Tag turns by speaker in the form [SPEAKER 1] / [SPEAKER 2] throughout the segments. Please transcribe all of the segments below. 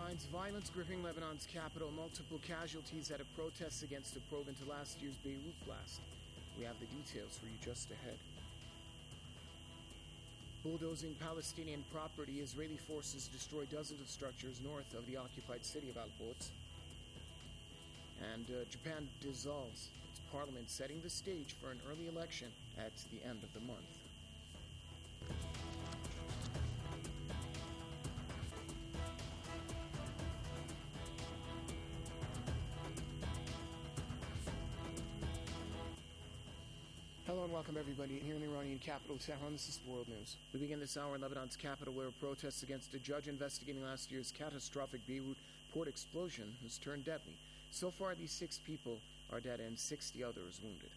[SPEAKER 1] headlines, violence gripping Lebanon's capital, multiple casualties at a protest against a probe into last year's Beirut blast. We have the details for you just ahead. Bulldozing Palestinian property, Israeli forces destroy dozens of structures north of the occupied city of Al-Quds. And Japan dissolves its parliament, setting the stage for an early election at the end of the month. Hello and welcome everybody here in the Iranian capital, Tehran. This is World News. We begin this hour in Lebanon's capital, where protests against a judge investigating last year's catastrophic Beirut port explosion has turned deadly. So far, these 6 people are dead and 60 others wounded.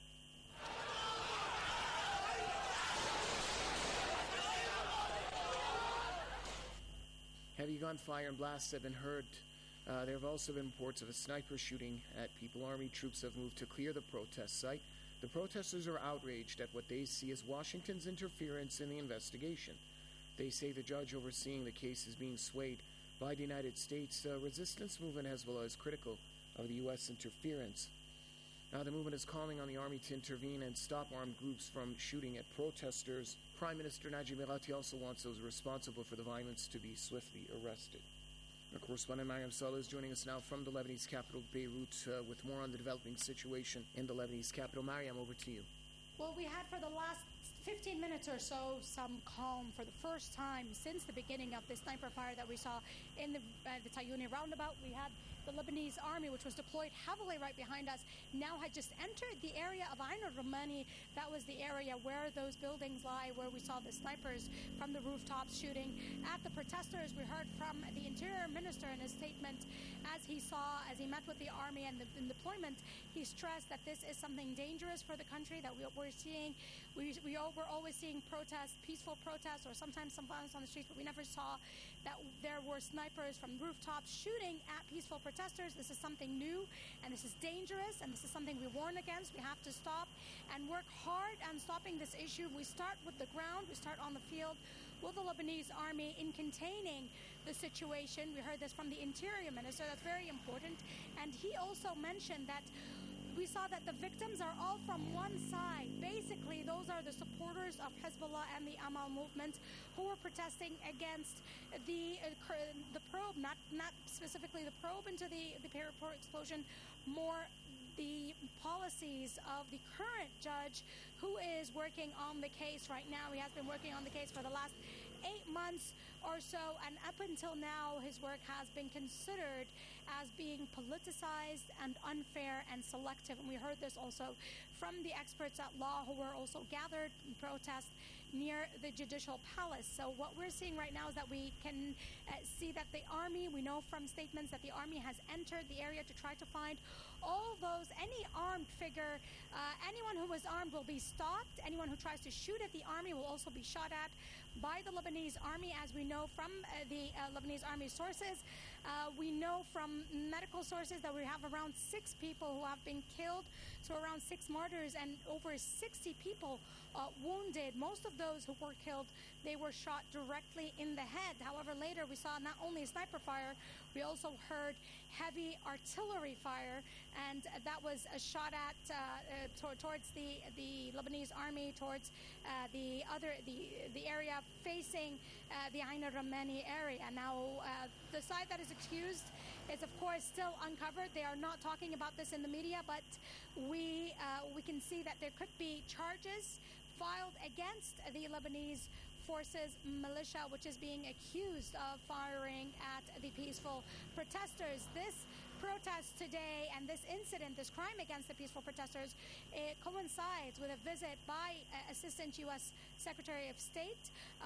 [SPEAKER 1] Heavy gunfire and blasts have been heard. There have also been reports of a sniper shooting at people. Army troops have moved to clear the protest site. The protesters are outraged at what they see as Washington's interference in the investigation. They say the judge overseeing the case is being swayed by the United States. Resistance movement Hezbollah is critical of the U.S. interference. The movement is calling on the army to intervene and stop armed groups from shooting at protesters. Prime Minister Najib Mikati also wants those responsible for the violence to be swiftly arrested. Our correspondent Mariam Saleh is joining us now from the Lebanese capital, Beirut, with more on the developing situation in the Lebanese capital. Mariam, over to you.
[SPEAKER 2] Well, we had for the last 15 minutes or so some calm for the first time since the beginning of this sniper fire that we saw in the Tayuni roundabout. We had the Lebanese army, which was deployed heavily right behind us, now had just entered the area of Ain al-Rumani. That was the area where those buildings lie, where we saw the snipers from the rooftops shooting at the protesters. We heard from the Interior Minister in his statement as he met with the army and the deployment. He stressed that this is something dangerous for the country, that we're always seeing protests, peaceful protests, or sometimes some violence on the streets, but we never saw that there were snipers from rooftops shooting at peaceful protesters. This is something new, and this is dangerous, and this is something we warn against. We have to stop and work hard on stopping this issue. We start with the ground, we start on the field with the Lebanese army in containing the situation. We heard this from the Interior Minister. That's very important. And he also mentioned that we saw that the victims are all from one side. Basically, those are the supporters of Hezbollah and the Amal movement who were protesting against the probe, not specifically the probe into the Beirut port explosion, more the policies of the current judge who is working on the case right now. He has been working on the case for the last 8 months or so, and up until now his work has been considered as being politicized and unfair and selective. And we heard this also from the experts at law who were also gathered in protest near the judicial palace. So what we're seeing right now is that we can see that the army, we know from statements that the army has entered the area to try to find all those, any armed figure, anyone who is armed will be stopped. Anyone who tries to shoot at the army will also be shot at by the Lebanese army, as we know from the Lebanese army sources. We know from medical sources that we have around 6 people who have been killed, so around 6 martyrs, and over 60 people wounded. Most of those who were killed, they were shot directly in the head. However, later we saw not only sniper fire, we also heard heavy artillery fire, and that was a shot at towards the Lebanese army, towards the area facing the Ain al-Rumani area. Now, the side that is accused is, of course, still uncovered. They are not talking about this in the media, but we can see that there could be charges filed against the Lebanese forces militia, which is being accused of firing at the peaceful protesters. This protest today and this incident, this crime against the peaceful protesters, it coincides with a visit by Assistant U.S. Secretary of State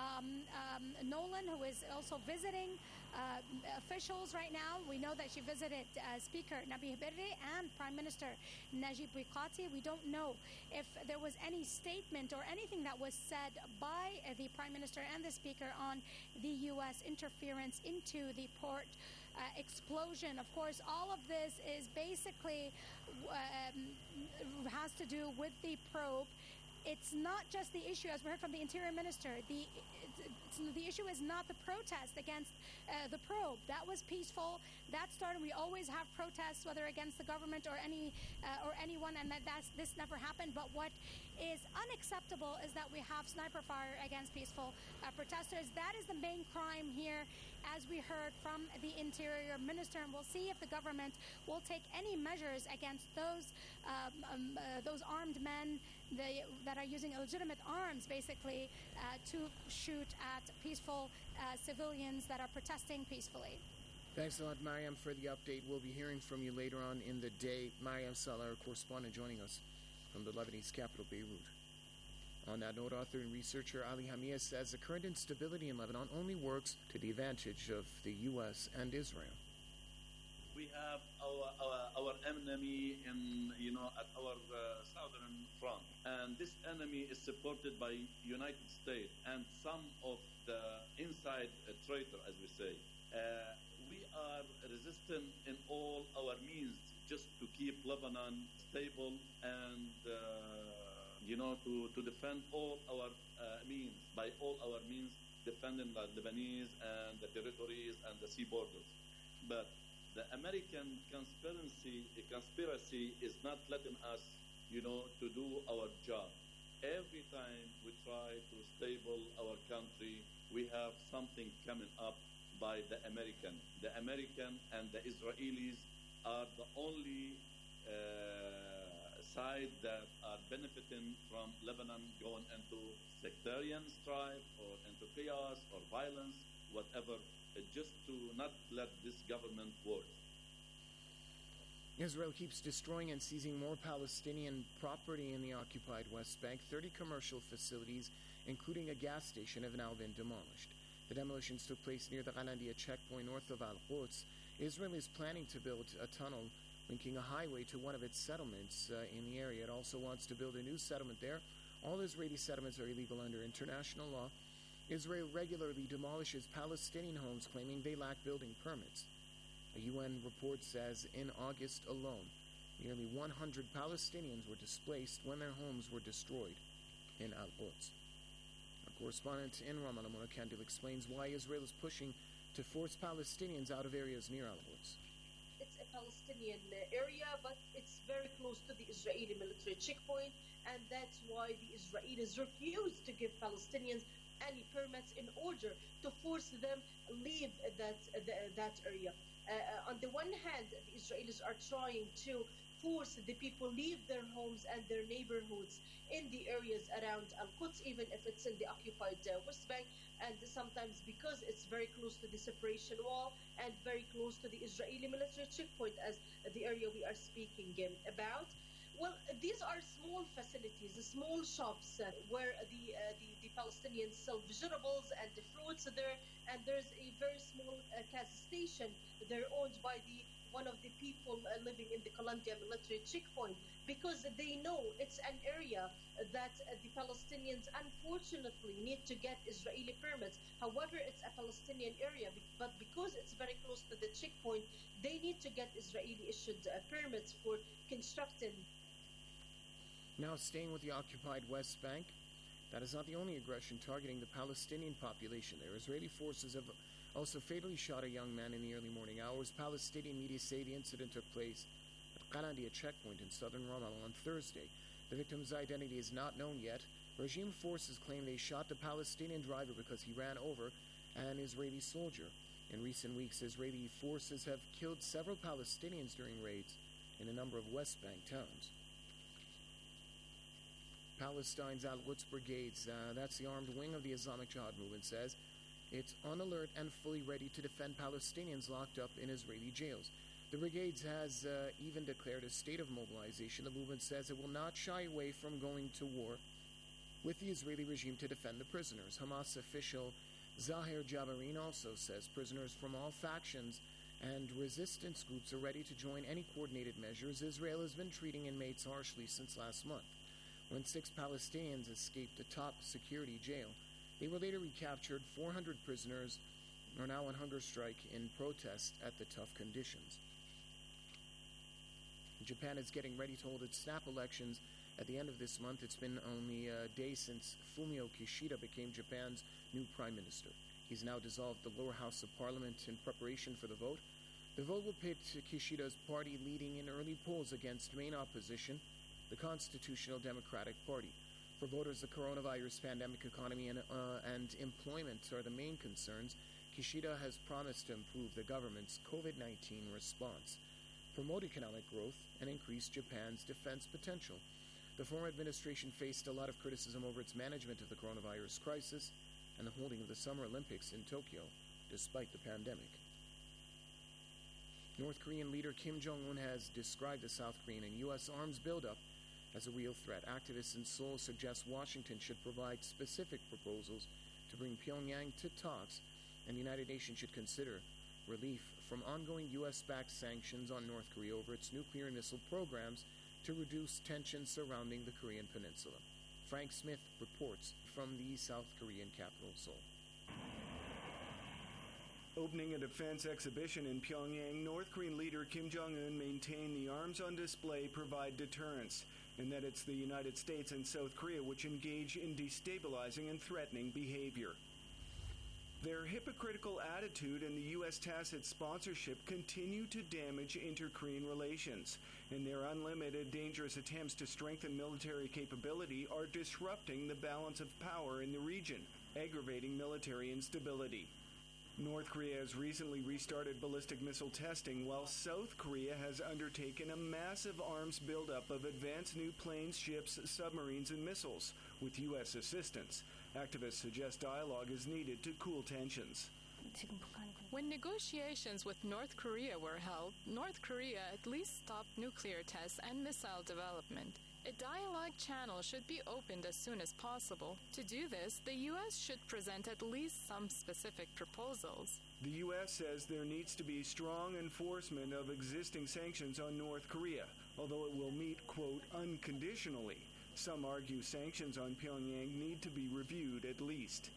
[SPEAKER 2] Nolan, who is also visiting officials right now. We know that she visited Speaker Nabih Berri and Prime Minister Najib Mikati. We don't know if there was any statement or anything that was said by the Prime Minister and the Speaker on the U.S. interference into the port explosion. Of course, all of this is basically has to do with the probe it's not just the issue, as we heard from the Interior Minister, the issue is not the protest against the probe. That was peaceful. That started. We always have protests, whether against the government or anyone, and this never happened. But what is unacceptable is that we have sniper fire against peaceful protesters. That is the main crime here, as we heard from the Interior Minister, and we'll see if the government will take any measures against those armed men that are using illegitimate arms, basically, to shoot at peaceful civilians that are protesting peacefully.
[SPEAKER 1] Thanks a lot, Mariam, for the update. We'll be hearing from you later on in the day. Mariam Salah, our correspondent, joining us from the Lebanese capital, Beirut. On that note, author and researcher Ali Hamia says the current instability in Lebanon only works to the advantage of the U.S. and Israel.
[SPEAKER 3] We have our enemy at our southern front, and this enemy is supported by United States and some of the inside traitor, as we say. We are resistant in all our means just to keep Lebanon stable and to defend all our means, by all our means, defending the Lebanese and the territories and the sea borders. But the American conspiracy is not letting us, to do our job. Every time we try to stable our country, we have something coming up by the American. The American and the Israelis are the only side that are benefiting from Lebanon going into sectarian strife or into chaos or violence, whatever, just to not let this government work.
[SPEAKER 1] Israel keeps destroying and seizing more Palestinian property in the occupied West Bank. 30 commercial facilities, including a gas station, have now been demolished. The demolitions took place near the Ghalandia checkpoint north of Al-Quds. Israel is planning to build a tunnel linking a highway to one of its settlements in the area. It also wants to build a new settlement there. All Israeli settlements are illegal under international law. Israel regularly demolishes Palestinian homes, claiming they lack building permits. A UN report says in August alone, nearly 100 Palestinians were displaced when their homes were destroyed in Al-Quds. Our correspondent in Ramallah, Mona Kandil, explains why Israel is pushing to force Palestinians out of areas near Al-Quds.
[SPEAKER 4] It's a Palestinian area, but it's very close to the Israeli military checkpoint, and that's why the Israelis refuse to give Palestinians any permits in order to force them leave that area. On the one hand, the Israelis are trying to force the people leave their homes and their neighborhoods in the areas around Al-Quds, even if it's in the occupied West Bank, and sometimes because it's very close to the separation wall and very close to the Israeli military checkpoint, as the area we are speaking about. Well, these are small facilities, small shops where the Palestinians sell vegetables and the fruits there, and there's a very small gas station. They're owned by one of the people living in the Ghalandia military checkpoint, because they know it's an area that the Palestinians unfortunately need to get Israeli permits. However, it's a Palestinian area, but because it's very close to the checkpoint, they need to get Israeli-issued permits for constructing.
[SPEAKER 1] Now, staying with the occupied West Bank, that is not the only aggression targeting the Palestinian population there. Israeli forces have also fatally shot a young man in the early morning hours. Palestinian media say the incident took place at Ghalandia checkpoint in southern Ramallah on Thursday. The victim's identity is not known yet. Regime forces claim they shot the Palestinian driver because he ran over an Israeli soldier. In recent weeks, Israeli forces have killed several Palestinians during raids in a number of West Bank towns. Palestine's Al-Quds Brigades, that's the armed wing of the Islamic Jihad movement, says it's on alert and fully ready to defend Palestinians locked up in Israeli jails. The brigades has even declared a state of mobilization. The movement says it will not shy away from going to war with the Israeli regime to defend the prisoners. Hamas official Zahir Jabarin also says prisoners from all factions and resistance groups are ready to join any coordinated measures. Israel has been treating inmates harshly since last month, when 6 Palestinians escaped a top security jail. They were later recaptured. 400 prisoners are now on hunger strike in protest at the tough conditions. Japan is getting ready to hold its snap elections At the end of this month, it's been only a day since Fumio Kishida became Japan's new prime minister. He's now dissolved the lower house of parliament in preparation for the vote. The vote will pit Kishida's party leading in early polls against main opposition, the Constitutional Democratic Party. For voters, the coronavirus pandemic, economy, and employment are the main concerns. Kishida has promised to improve the government's COVID-19 response, promote economic growth, and increase Japan's defense potential. The former administration faced a lot of criticism over its management of the coronavirus crisis and the holding of the Summer Olympics in Tokyo, despite the pandemic. North Korean leader Kim Jong-un has described the South Korean and U.S. arms buildup as a real threat. Activists in Seoul suggest Washington should provide specific proposals to bring Pyongyang to talks, and the United Nations should consider relief from ongoing U.S.-backed sanctions on North Korea over its nuclear and missile programs to reduce tensions surrounding the Korean peninsula. Frank Smith reports from the South Korean capital, Seoul.
[SPEAKER 5] Opening a defense exhibition in Pyongyang, North Korean leader Kim Jong-un maintained the arms on display provide deterrence, and that it's the United States and South Korea which engage in destabilizing and threatening behavior. Their hypocritical attitude and the U.S. tacit sponsorship continue to damage inter-Korean relations, and their unlimited, dangerous attempts to strengthen military capability are disrupting the balance of power in the region, aggravating military instability. North Korea has recently restarted ballistic missile testing, while South Korea has undertaken a massive arms buildup of advanced new planes, ships, submarines, and missiles, with U.S. assistance. Activists suggest dialogue is needed to cool tensions.
[SPEAKER 6] When negotiations with North Korea were held, North Korea at least stopped nuclear tests and missile development. A dialogue channel should be opened as soon as possible. To do this, the U.S. should present at least some specific proposals.
[SPEAKER 5] The U.S. says there needs to be strong enforcement of existing sanctions on North Korea, although it will meet, quote, unconditionally. Some argue sanctions on Pyongyang need to be reviewed at least.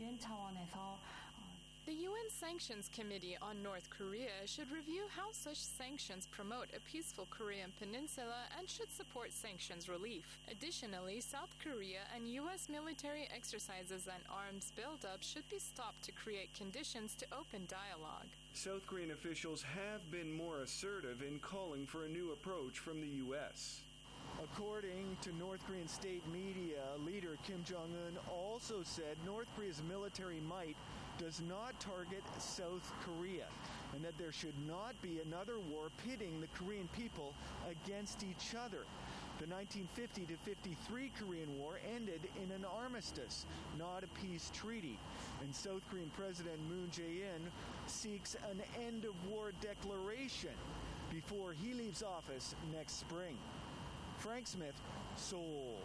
[SPEAKER 6] The UN Sanctions Committee on North Korea should review how such sanctions promote a peaceful Korean peninsula and should support sanctions relief. Additionally, South Korea and U.S. military exercises and arms buildup should be stopped to create conditions to open dialogue.
[SPEAKER 5] South Korean officials have been more assertive in calling for a new approach from the U.S.
[SPEAKER 7] According to North Korean state media, leader Kim Jong-un also said North Korea's military might does not target South Korea, and that there should not be another war pitting the Korean people against each other. The 1950-53 Korean War ended in an armistice, not a peace treaty, and South Korean President Moon Jae-in seeks an end-of-war declaration before he leaves office next spring. Frank Smith, Seoul.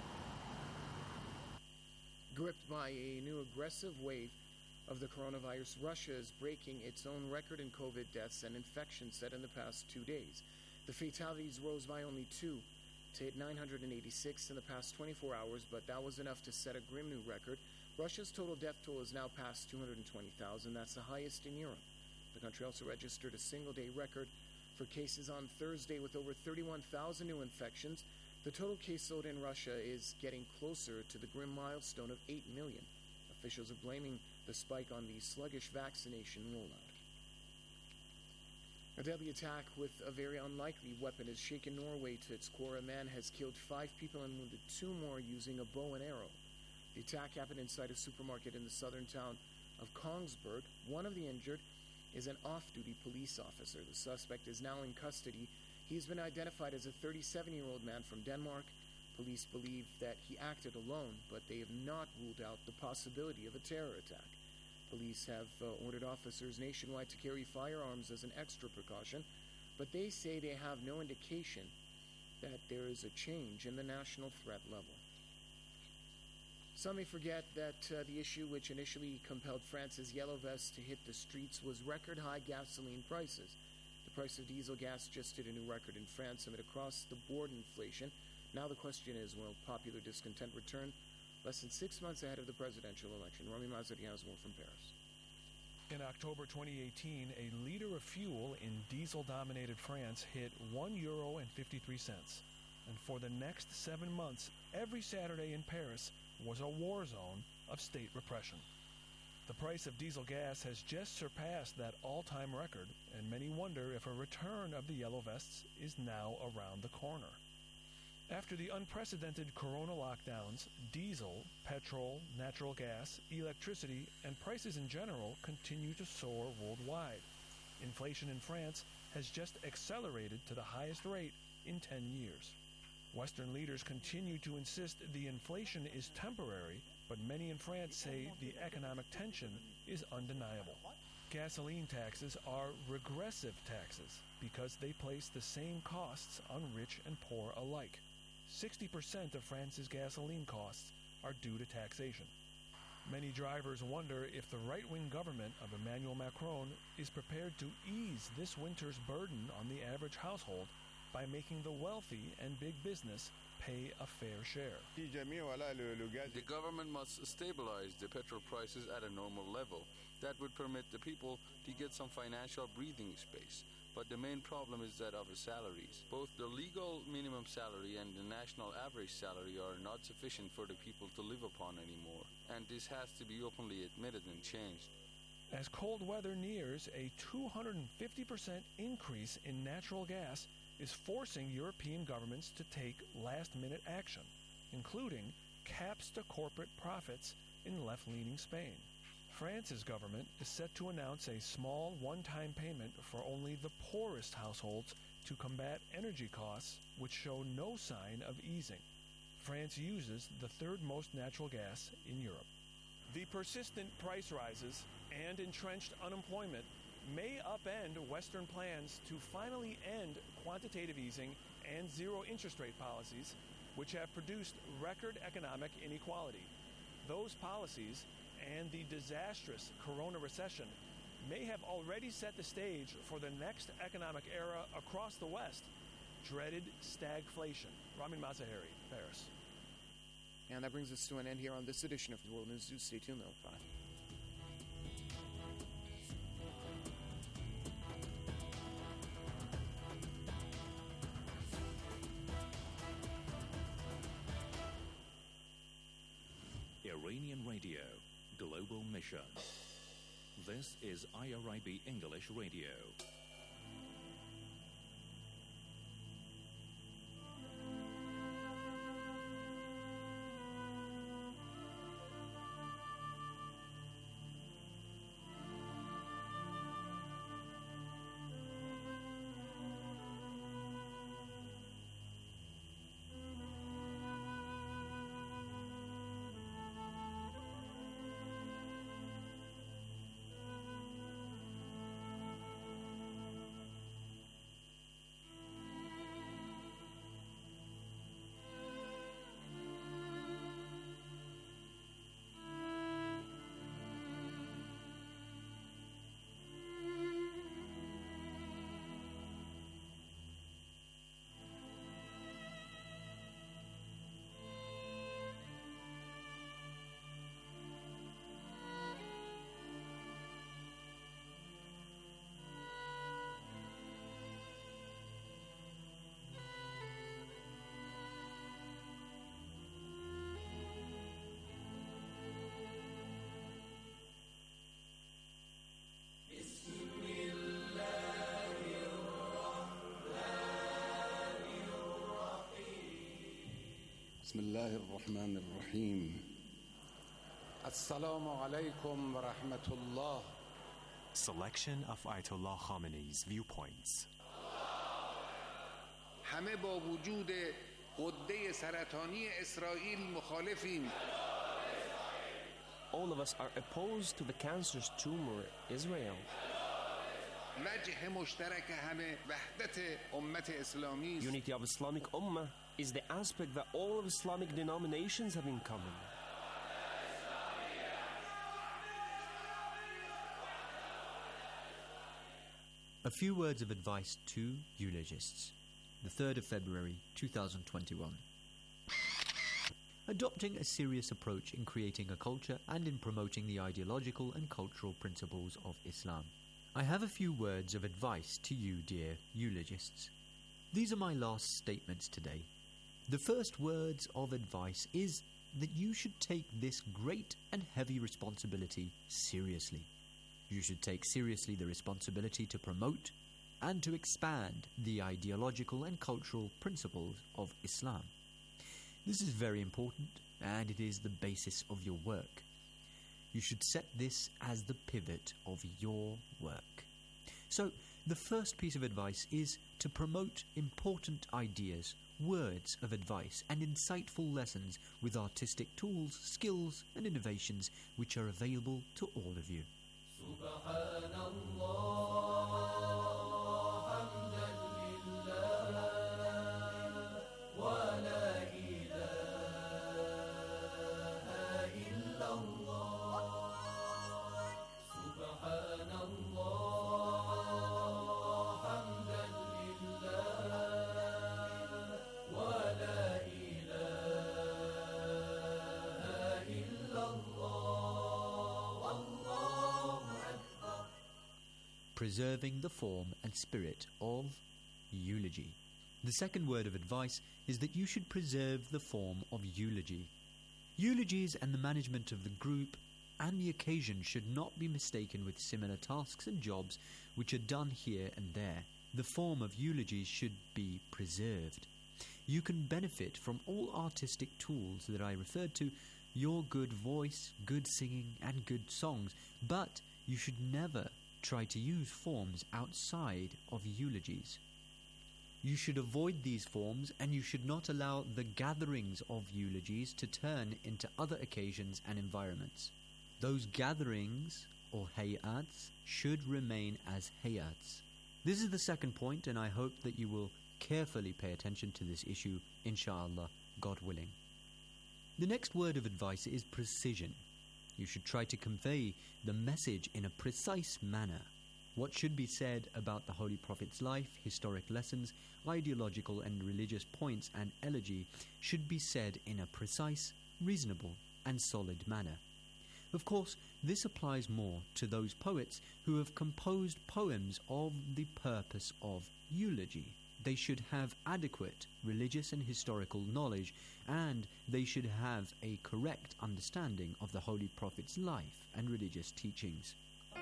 [SPEAKER 1] Gripped by a new aggressive wave of the coronavirus, Russia is breaking its own record in COVID deaths and infections set in the past 2 days. The fatalities rose by only 2 to hit 986 in the past 24 hours, but that was enough to set a grim new record. Russia's total death toll is now past 220,000. That's the highest in Europe. The country also registered a single-day record for cases on Thursday with over 31,000 new infections. The total caseload in Russia is getting closer to the grim milestone of 8 million. Officials are blaming the spike on the sluggish vaccination rollout. A deadly attack with a very unlikely weapon has shaken Norway to its core. A man has killed 5 people and wounded 2 more using a bow and arrow. The attack happened inside a supermarket in the southern town of Kongsberg. One of the injured is an off-duty police officer. The suspect is now in custody. He has been identified as a 37-year-old man from Denmark. Police believe that he acted alone, but they have not ruled out the possibility of a terror attack. Police have ordered officers nationwide to carry firearms as an extra precaution, but they say they have no indication that there is a change in the national threat level. Some may forget that the issue which initially compelled France's yellow vests to hit the streets was record-high gasoline prices. The price of diesel gas just hit a new record in France amid across-the-board inflation. Now the question is, will popular discontent return less than 6 months ahead of the presidential election? Rami Mazari has more from Paris.
[SPEAKER 8] In October 2018, a liter of fuel in diesel-dominated France hit €1.53. and for the next 7 months, every Saturday in Paris was a war zone of state repression. The price of diesel gas has just surpassed that all-time record, and many wonder if a return of the Yellow Vests is now around the corner. After the unprecedented corona lockdowns, diesel, petrol, natural gas, electricity, and prices in general continue to soar worldwide. Inflation in France has just accelerated to the highest rate in 10 years. Western leaders continue to insist the inflation is temporary, but many in France say the economic tension is undeniable. Gasoline taxes are regressive taxes because they place the same costs on rich and poor alike. 60% of France's gasoline costs are due to taxation. Many drivers wonder if the right-wing government of Emmanuel Macron is prepared to ease this winter's burden on the average household by making the wealthy and big business pay a fair share.
[SPEAKER 9] The government must stabilize the petrol prices at a normal level. That would permit the people to get some financial breathing space. But the main problem is that of the salaries. Both the legal minimum salary and the national average salary are not sufficient for the people to live upon anymore. And this has to be openly admitted and changed.
[SPEAKER 8] As cold weather nears, a 250% increase in natural gas is forcing European governments to take last-minute action, including caps to corporate profits in left-leaning Spain. France's government is set to announce a small one-time payment for only the poorest households to combat energy costs, which show no sign of easing. France uses the third most natural gas in Europe. The persistent price rises and entrenched unemployment may upend Western plans to finally end quantitative easing and zero interest rate policies, which have produced record economic inequality. Those policies and the disastrous corona recession may have already set the stage for the next economic era across the West, dreaded stagflation. Ramin Mazaheri, Paris.
[SPEAKER 1] And that brings us to an end here on this edition of the World News. Stay tuned, though. Bye.
[SPEAKER 10] Iranian Radio, Global Mission. This is IRIB English Radio.
[SPEAKER 11] بسم الله الرحمن الرحيم السلام عليكم ورحمة الله.
[SPEAKER 12] Selection of Ayatollah Khamenei's viewpoints.
[SPEAKER 11] همه با وجود غده سرطانی اسرائیل مخالفیم.
[SPEAKER 13] All of us are opposed to the cancerous tumor Israel.
[SPEAKER 11] وجه مشترک همه وحدت امت اسلامی است.
[SPEAKER 13] Unity of Islamic Ummah is the aspect that all of Islamic denominations have in common.
[SPEAKER 14] A few words of advice to eulogists. The 3rd of February 2021. Adopting a serious approach in creating a culture and in promoting the ideological and cultural principles of Islam. I have a few words of advice to you, dear eulogists. These are my last statements today. The first words of advice is that you should take this great and heavy responsibility seriously. You should take seriously the responsibility to promote and to expand the ideological and cultural principles of Islam. This is very important, and it is the basis of your work. You should set this as the pivot of your work. So, the first piece of advice is to promote important ideas, words of advice, and insightful lessons with artistic tools, skills, and innovations which are available to all of you. Preserving the form and spirit of eulogy. The second word of advice is that you should preserve the form of eulogy. Eulogies and the management of the group and the occasion should not be mistaken with similar tasks and jobs which are done here and there. The form of eulogies should be preserved. You can benefit from all artistic tools that I referred to, your good voice, good singing, and good songs, but you should never try to use forms outside of eulogies. You should avoid these forms, and you should not allow the gatherings of eulogies to turn into other occasions and environments. Those gatherings, or hayats, should remain as hayats. This is the second point, and I hope that you will carefully pay attention to this issue, inshallah, God willing. The next word of advice is precision. You should try to convey the message in a precise manner. What should be said about the Holy Prophet's life, historic lessons, ideological and religious points, and elegy should be said in a precise, reasonable, and solid manner. Of course, this applies more to those poets who have composed poems of the purpose of eulogy. They should have adequate religious and historical knowledge, and they should have a correct understanding of the Holy Prophet's life and religious teachings.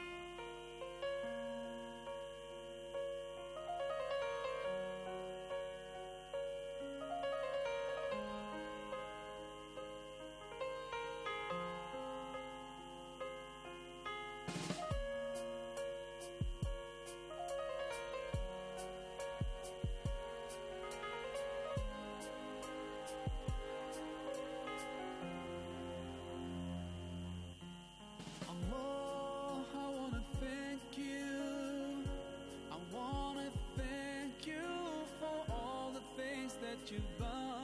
[SPEAKER 15] You've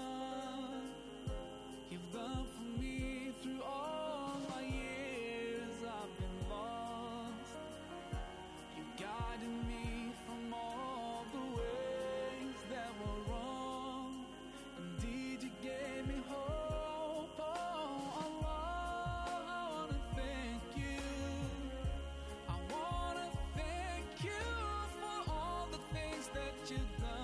[SPEAKER 15] done for me through all my years. I've been lost. You guided me from all the ways that were wrong. Indeed, you gave me hope. Oh, Allah, I wanna thank you. I wanna thank you for all the things that you've done.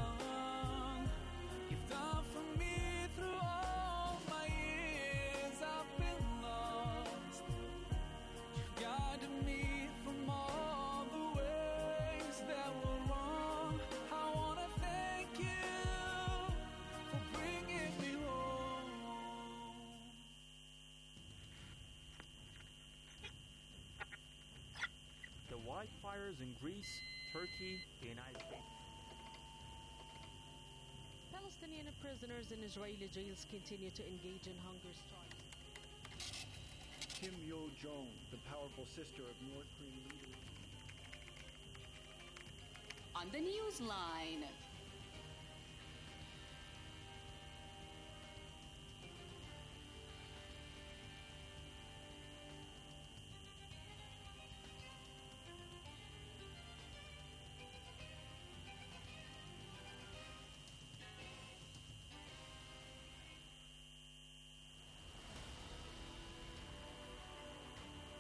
[SPEAKER 15] Done for me through all my years. I've been lost. You've guided me from all the ways that were wrong. I wanna thank you for bringing me home.
[SPEAKER 16] The wildfires in Greece, Turkey, the United States.
[SPEAKER 17] Palestinian prisoners in Israeli jails continue to engage in hunger strikes.
[SPEAKER 5] Kim Yo-jong, the powerful sister of North Korean leader.
[SPEAKER 18] On the Newsline.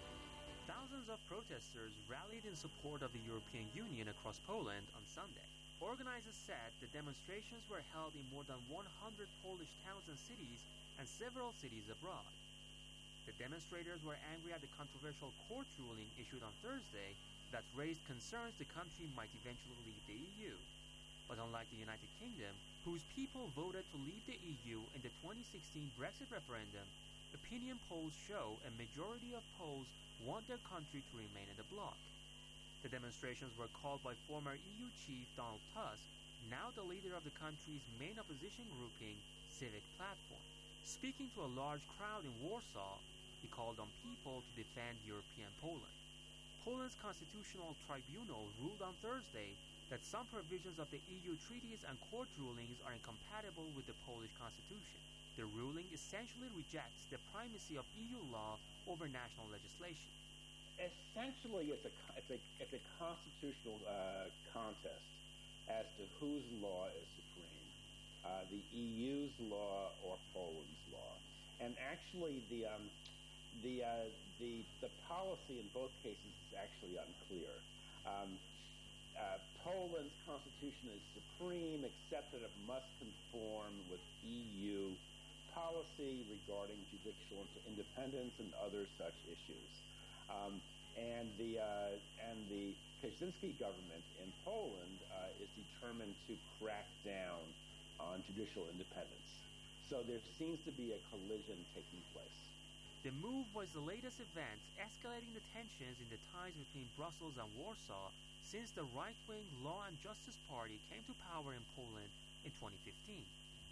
[SPEAKER 16] Thousands of protesters rallied in support of the European Union across Poland on Sunday. Organizers said the demonstrations were held in more than 100 Polish towns and cities and several cities abroad. The demonstrators were angry at the controversial court ruling issued on Thursday that raised concerns the country might eventually leave the EU. But unlike the United Kingdom, whose people voted to leave the EU in the 2016 Brexit referendum, opinion polls show a majority of Poles want their country to remain in the bloc. The demonstrations were called by former EU chief Donald Tusk, now the leader of the country's main opposition grouping, Civic Platform. Speaking to a large crowd in Warsaw, he called on people to defend European Poland. Poland's constitutional tribunal ruled on Thursday that some provisions of the EU treaties and court rulings are incompatible with the Polish constitution. The ruling essentially rejects the primacy of EU law over national legislation.
[SPEAKER 19] Essentially, it's a constitutional contest as to whose law is supreme, the EU's law or Poland's law. And actually, the policy in both cases is actually unclear. Poland's constitution is supreme, except that it must conform with EU policy regarding judicial independence and other such issues. And the Kaczynski government in Poland is determined to crack down on judicial independence. So there seems to be a collision taking place.
[SPEAKER 16] The move was the latest event escalating the tensions in the ties between Brussels and Warsaw since the right-wing Law and Justice Party came to power in Poland in 2015.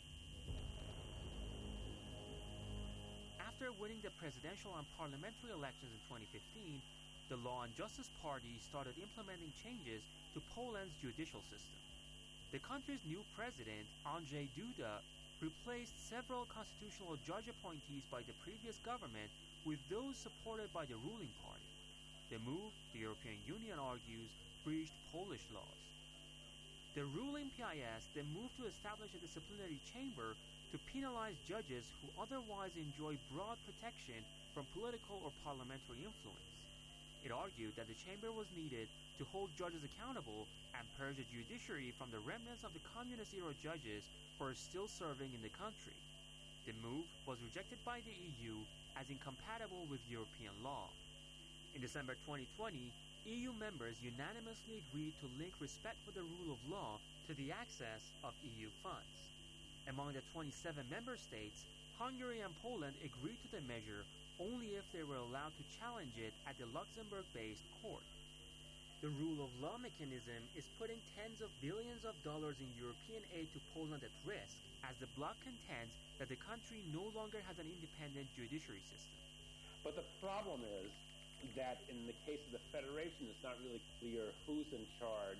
[SPEAKER 16] After winning the presidential and parliamentary elections in 2015, the Law and Justice Party started implementing changes to Poland's judicial system. The country's new president, Andrzej Duda, replaced several constitutional judge appointees by the previous government with those supported by the ruling party. The move, the European Union argues, breached Polish laws. The ruling PiS then moved to establish a disciplinary chamber to penalize judges who otherwise enjoy broad protection from political or parliamentary influence. It argued that the chamber was needed to hold judges accountable and purge the judiciary from the remnants of the communist-era judges who are still serving in the country. The move was rejected by the EU as incompatible with European law. In December 2020, EU members unanimously agreed to link respect for the rule of law to the access of EU funds. Among the 27 member states, Hungary and Poland agreed to the measure only if they were allowed to challenge it at the Luxembourg-based court. The rule of law mechanism is putting tens of billions of dollars in European aid to Poland at risk, as the bloc contends that the country no longer has an independent judiciary system.
[SPEAKER 19] But the problem is that in the case of the federation, it's not really clear who's in charge,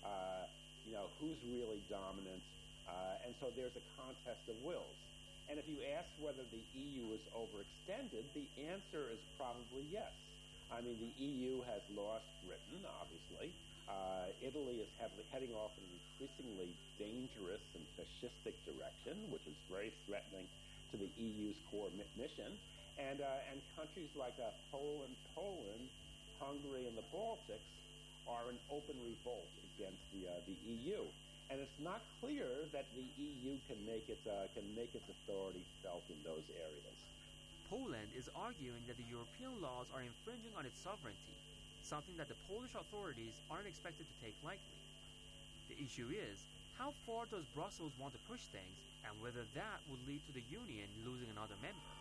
[SPEAKER 19] who's really dominant, and so there's a contest of wills. And if you ask whether the EU is overextended, the answer is probably yes. I mean, the EU has lost Britain, obviously. Italy is heading off in an increasingly dangerous and fascistic direction, which is very threatening to the EU's core mission. And countries like Poland, Hungary, and the Baltics are in open revolt against the EU. And it's not clear that the EU can make its authority felt in those areas.
[SPEAKER 16] Poland is arguing that the European laws are infringing on its sovereignty, something that the Polish authorities aren't expected to take lightly. The issue is, how far does Brussels want to push things, and whether that would lead to the Union losing another member?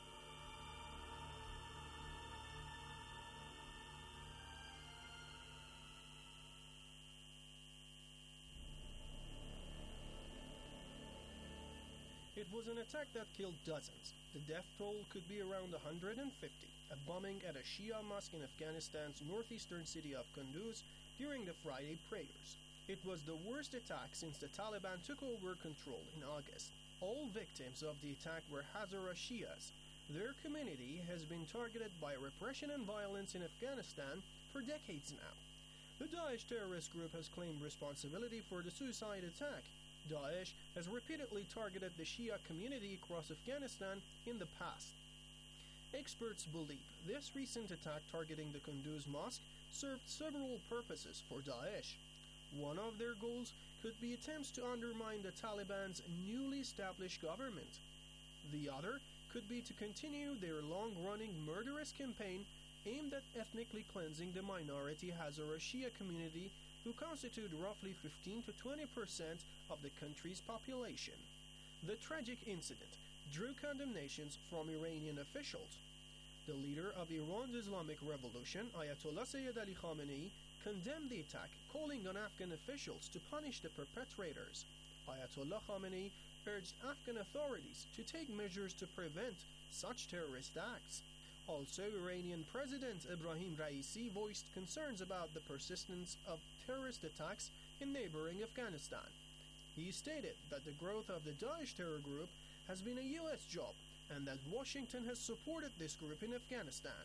[SPEAKER 20] It was an attack that killed dozens. The death toll could be around 150. A bombing at a Shia mosque in Afghanistan's northeastern city of Kunduz during the Friday prayers. It was the worst attack since the Taliban took over control in August. All victims of the attack were Hazara Shias. Their community has been targeted by repression and violence in Afghanistan for decades now. The Daesh terrorist group has claimed responsibility for the suicide attack. Daesh has repeatedly targeted the Shia community across Afghanistan in the past. Experts believe this recent attack targeting the Kunduz mosque served several purposes for Daesh. One of their goals could be attempts to undermine the Taliban's newly established government. The other could be to continue their long-running murderous campaign aimed at ethnically cleansing the minority Hazara Shia community, who constitute roughly 15 to 20% of the country's population. The tragic incident drew condemnations from Iranian officials. The leader of Iran's Islamic Revolution, Ayatollah Sayyid Ali Khamenei, condemned the attack, calling on Afghan officials to punish the perpetrators. Ayatollah Khamenei urged Afghan authorities to take measures to prevent such terrorist acts. Also, Iranian President Ebrahim Raisi voiced concerns about the persistence of terrorist attacks in neighboring Afghanistan. He stated that the growth of the Daesh terror group has been a U.S. job and that Washington has supported this group in Afghanistan.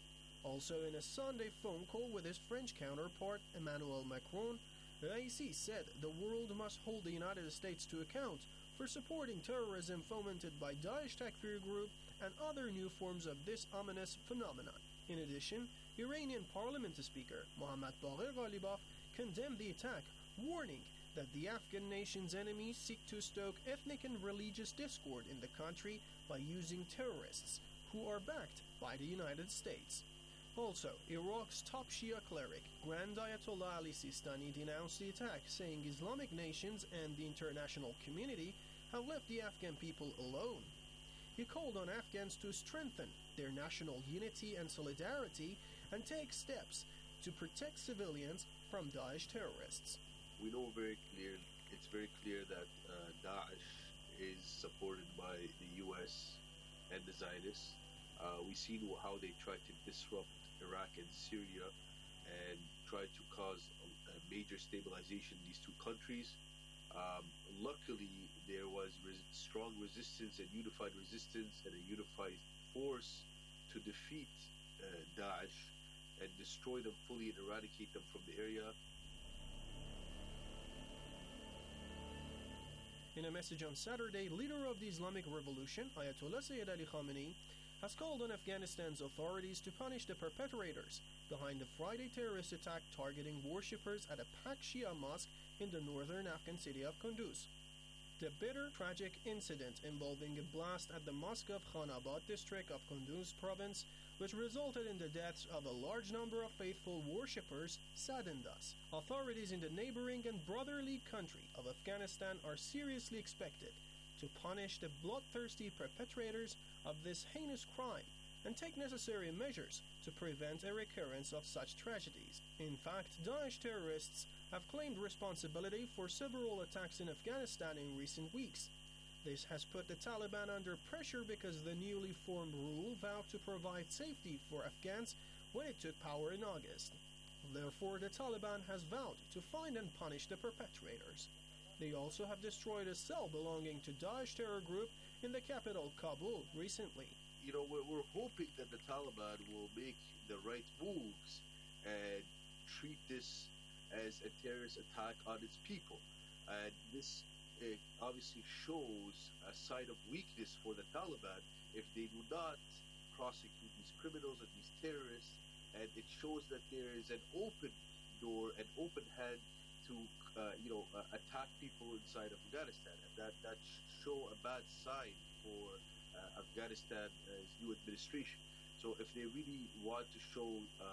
[SPEAKER 20] Also, in a Sunday phone call with his French counterpart Emmanuel Macron, Raisi said the world must hold the United States to account for supporting terrorism fomented by Daesh Takfir group and other new forms of this ominous phenomenon. In addition, Iranian Parliament Speaker Mohammad Bagher Ghalibaf condemned the attack, warning that the Afghan nation's enemies seek to stoke ethnic and religious discord in the country by using terrorists who are backed by the United States. Also, Iraq's top Shia cleric, Grand Ayatollah Ali Sistani, denounced the attack, saying Islamic nations and the international community have left the Afghan people alone. He called on Afghans to strengthen their national unity and solidarity and take steps to protect civilians from Daesh terrorists.
[SPEAKER 21] We know it's very clear that Daesh is supported by the U.S. and the Zionists. We've seen how they tried to disrupt Iraq and Syria and tried to cause a major stabilization in these two countries. Luckily, there was strong resistance and unified resistance and a unified force to defeat Daesh and destroy them fully and eradicate them from the area.
[SPEAKER 20] In a message on Saturday, leader of the Islamic Revolution, Ayatollah Sayyid Ali Khamenei, has called on Afghanistan's authorities to punish the perpetrators behind the Friday terrorist attack targeting worshippers at a packed Shia mosque in the northern Afghan city of Kunduz. The bitter, tragic incident involving a blast at the mosque of Khanabad district of Kunduz province, which resulted in the deaths of a large number of faithful worshippers, saddened us. Authorities in the neighboring and brotherly country of Afghanistan are seriously expected to punish the bloodthirsty perpetrators of this heinous crime and take necessary measures to prevent a recurrence of such tragedies. In fact, Daesh terrorists have claimed responsibility for several attacks in Afghanistan in recent weeks. This has put the Taliban under pressure because the newly formed rule vowed to provide safety for Afghans when it took power in August. Therefore, the Taliban has vowed to find and punish the perpetrators. They also have destroyed a cell belonging to Daesh terror group in the capital, Kabul, recently.
[SPEAKER 21] You know, we're hoping that the Taliban will make the right moves and treat this as a terrorist attack on its people. And this obviously shows a sign of weakness for the Taliban if they do not prosecute these criminals and these terrorists. And it shows that there is an open door, an open hand to, attack people inside of Afghanistan. And that show a bad sign for Afghanistan's new administration. So if they really want to show,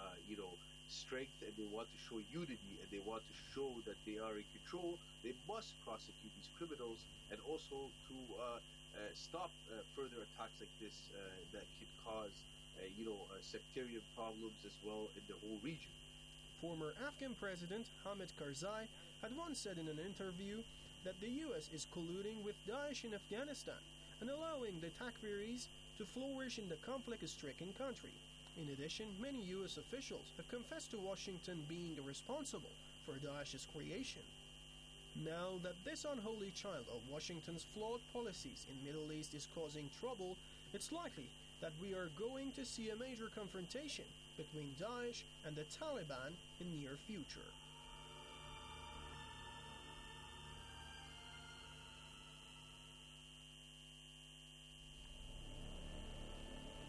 [SPEAKER 21] strength and they want to show unity and they want to show that they are in control, they must prosecute these criminals and also to stop further attacks like this that could cause, sectarian problems as well in the whole region.
[SPEAKER 20] Former Afghan President Hamid Karzai had once said in an interview that the U.S. is colluding with Daesh in Afghanistan and allowing the Takfiris to flourish in the conflict-stricken country. In addition, many U.S. officials have confessed to Washington being responsible for Daesh's creation. Now that this unholy child of Washington's flawed policies in Middle East is causing trouble, it's likely that we are going to see a major confrontation between Daesh and the Taliban in near future.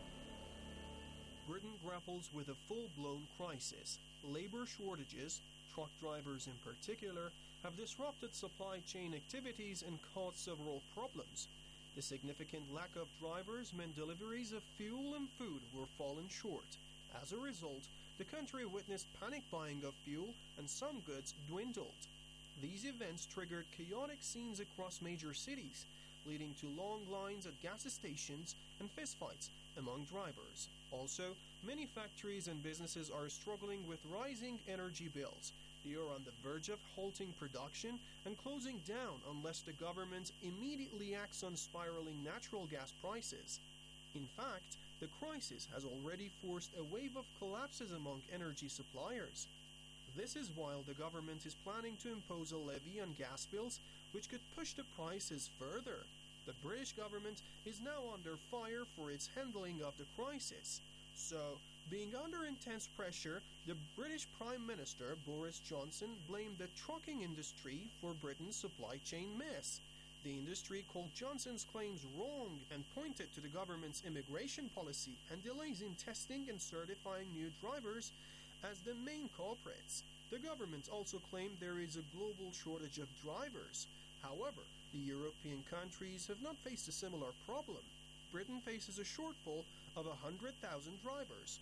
[SPEAKER 20] Britain grapples with a full-blown crisis. Labor shortages, truck drivers in particular, have disrupted supply chain activities and caused several problems. The significant lack of drivers meant deliveries of fuel and food were falling short. As a result, the country witnessed panic buying of fuel and some goods dwindled. These events triggered chaotic scenes across major cities, leading to long lines at gas stations and fistfights among drivers. Also, many factories and businesses are struggling with rising energy bills. They are on the verge of halting production and closing down unless the government immediately acts on spiraling natural gas prices. In fact, the crisis has already forced a wave of collapses among energy suppliers. This is while the government is planning to impose a levy on gas bills, which could push the prices further. The British government is now under fire for its handling of the crisis. So, being under intense pressure, the British Prime Minister Boris Johnson blamed the trucking industry for Britain's supply chain mess. The industry called Johnson's claims wrong and pointed to the government's immigration policy and delays in testing and certifying new drivers as the main culprits. The government also claimed there is a global shortage of drivers. However, the European countries have not faced a similar problem. Britain faces a shortfall of 100,000 drivers.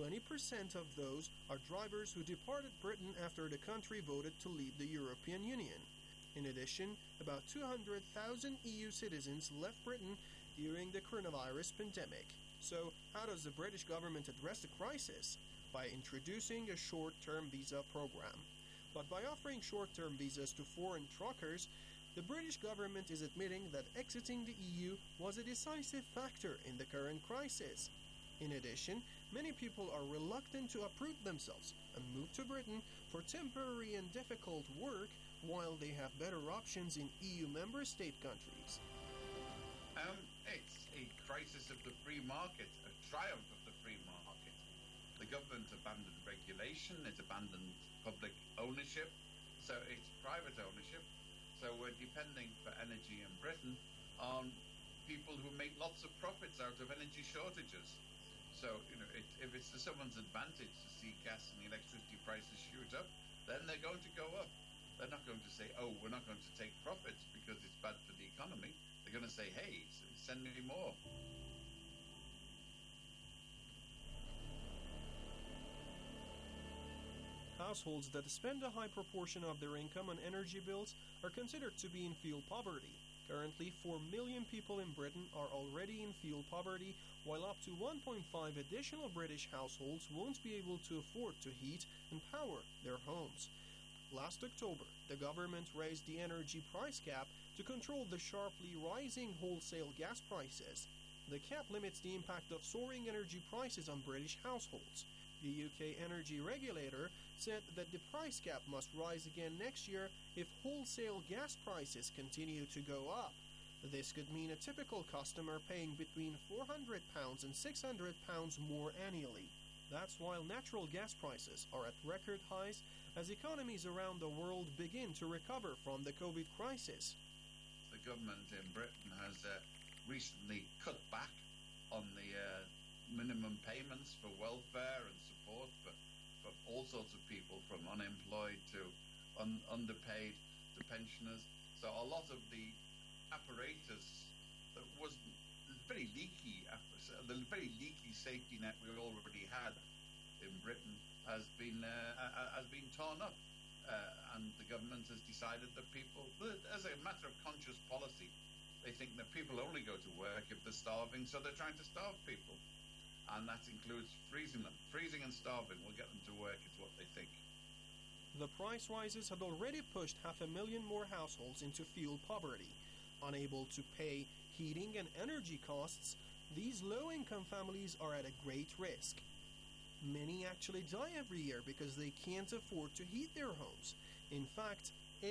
[SPEAKER 20] 20% of those are drivers who departed Britain after the country voted to leave the European Union. In addition, about 200,000 EU citizens left Britain during the coronavirus pandemic. So, how does the British government address the crisis? By introducing a short-term visa program. But by offering short-term visas to foreign truckers, the British government is admitting that exiting the EU was a decisive factor in the current crisis. In addition, many people are reluctant to uproot themselves and move to Britain for temporary and difficult work while they have better options in EU member state countries.
[SPEAKER 2] It's a crisis of the free market, a triumph of the free market. The government abandoned regulation, it abandoned public ownership, so it's private ownership. So we're depending for energy in Britain on people who make lots of profits out of energy shortages. So, if it's to someone's advantage to see gas and electricity prices shoot up, then they're going to go up. They're not going to say, oh, we're not going to take profits because it's bad for the economy. They're going to say, hey, send me more.
[SPEAKER 20] Households that spend a high proportion of their income on energy bills are considered to be in fuel poverty. Currently, 4 million people in Britain are already in fuel poverty, while up to 1.5 additional British households won't be able to afford to heat and power their homes. Last October, the government raised the energy price cap to control the sharply rising wholesale gas prices. The cap limits the impact of soaring energy prices on British households. The UK energy regulator said that the price cap must rise again next year if wholesale gas prices continue to go up. This could mean a typical customer paying between £400 and £600 more annually. That's while natural gas prices are at record highs as economies around the world begin to recover from the COVID crisis.
[SPEAKER 2] The government in Britain has recently cut back on the minimum payments for welfare and support for all sorts of people, from unemployed to underpaid to pensioners. So a lot of the apparatus that was very leaky, the very leaky safety net we already had in Britain has been torn up, and the government has decided that people, as a matter of conscious policy, they think that people only go to work if they're starving, so they're trying to starve people. And that includes freezing them. Freezing and starving will get them to work, is what they think.
[SPEAKER 20] The price rises had already pushed 500,000 more households into fuel poverty. Unable to pay heating and energy costs, these low-income families are at a great risk. Many actually die every year because they can't afford to heat their homes. In fact,